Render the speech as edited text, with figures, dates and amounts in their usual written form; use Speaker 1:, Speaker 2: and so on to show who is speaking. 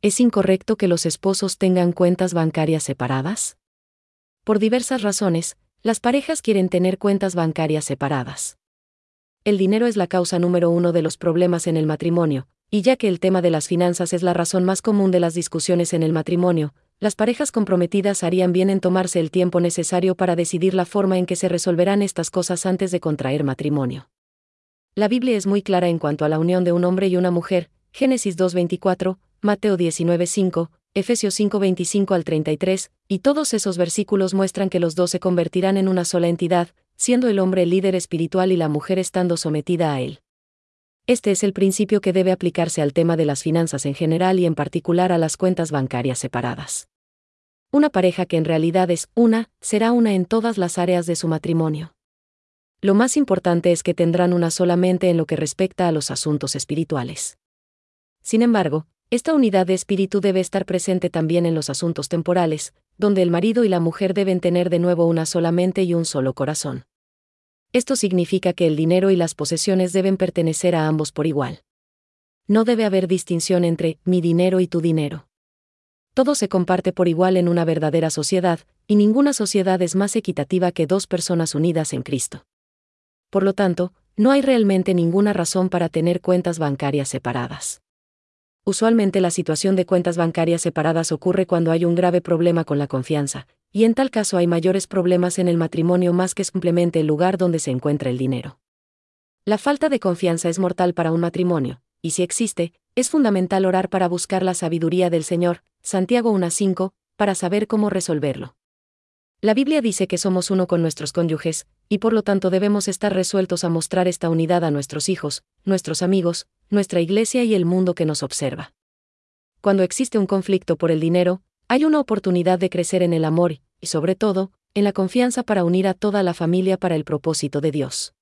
Speaker 1: ¿Es incorrecto que los esposos tengan cuentas bancarias separadas? Por diversas razones, las parejas quieren tener cuentas bancarias separadas. El dinero es la causa número uno de los problemas en el matrimonio, y ya que el tema de las finanzas es la razón más común de las discusiones en el matrimonio, las parejas comprometidas harían bien en tomarse el tiempo necesario para decidir la forma en que se resolverán estas cosas antes de contraer matrimonio. La Biblia es muy clara en cuanto a la unión de un hombre y una mujer, Génesis 2:24, Mateo 19:5, Efesios 5:25 al 33, y todos esos versículos muestran que los dos se convertirán en una sola entidad, siendo el hombre el líder espiritual y la mujer estando sometida a él. Este es el principio que debe aplicarse al tema de las finanzas en general y en particular a las cuentas bancarias separadas. Una pareja que en realidad es una, será una en todas las áreas de su matrimonio. Lo más importante es que tendrán una sola mente en lo que respecta a los asuntos espirituales. Sin embargo, esta unidad de espíritu debe estar presente también en los asuntos temporales, donde el marido y la mujer deben tener de nuevo una sola mente y un solo corazón. Esto significa que el dinero y las posesiones deben pertenecer a ambos por igual. No debe haber distinción entre mi dinero y tu dinero. Todo se comparte por igual en una verdadera sociedad, y ninguna sociedad es más equitativa que dos personas unidas en Cristo. Por lo tanto, no hay realmente ninguna razón para tener cuentas bancarias separadas. Usualmente la situación de cuentas bancarias separadas ocurre cuando hay un grave problema con la confianza, y en tal caso hay mayores problemas en el matrimonio más que simplemente el lugar donde se encuentra el dinero. La falta de confianza es mortal para un matrimonio, y si existe, es fundamental orar para buscar la sabiduría del Señor, Santiago 1:5, para saber cómo resolverlo. La Biblia dice que somos uno con nuestros cónyuges, y por lo tanto debemos estar resueltos a mostrar esta unidad a nuestros hijos, nuestros amigos, nuestra iglesia y el mundo que nos observa. Cuando existe un conflicto por el dinero, hay una oportunidad de crecer en el amor y, sobre todo, en la confianza para unir a toda la familia para el propósito de Dios.